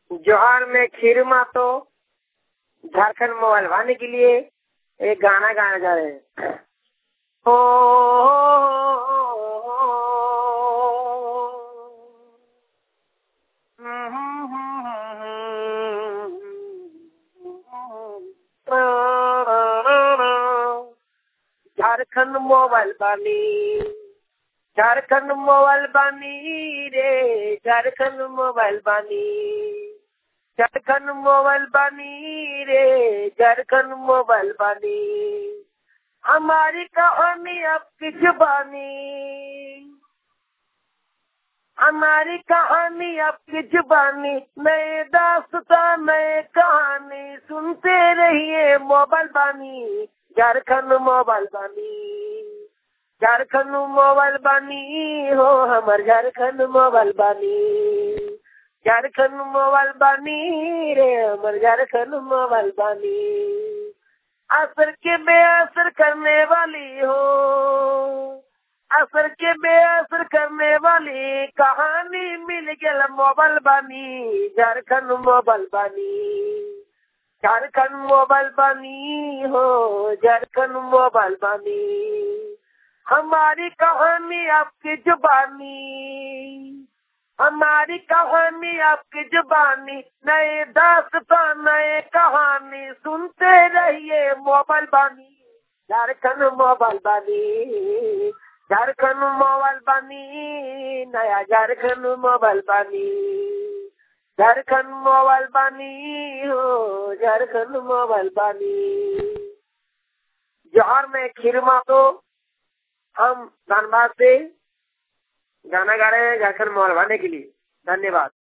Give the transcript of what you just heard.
जोहार में खीरमा तो झारखंड मोबाइल वाले के लिए एक गाना गाना जा रहे हैं। झारखंड मोबाइल बानी, झारखंड मोबाइल बानी रे, झारखंड मोबाइल बानी, झारखंड मोबाइल बानी रे, झारखंड मोबाइल बानी। हमारी कहानी आपकी जुबानी, हमारी कहानी आपकी जुबानी, नए दास्तां नए कहानी, सुनते रहिए मोबाइल बानी, झारखंड मोबाइल बानी, झारखंड मोबाइल बानी हो हमार झारखंड मोबाइल बानी, झारखंड मोबाइल बानी रे हमार झारखंड मोबाइल बानी। असर के बेअसर करने वाली हो, असर के बेअसर करने वाली कहानी मिल गया मोबाइल बानी, झारखंड मोबाइल बानी, झारखंड मोबाइल बानी हो झारखंड मोबाइल बानी। हमारी कहानी आपकी जुबानी, हमारी कहानी आपकी जुबानी, नए दास्तां नए कहानी, सुनते रहिए मोबाइल बानी, झारखंड मोबाइल बानी, झारखंड मोबाइल बानी, नया झारखंड मोबाइल बानी, झारखंड मोबाइल बानी हो झारखंड मोबाइल बानी। जोहार में खीरमा तो हम धनबाद से गाना गा रहे हैं झारखंड मोबाइल वाले के लिए। धन्यवाद।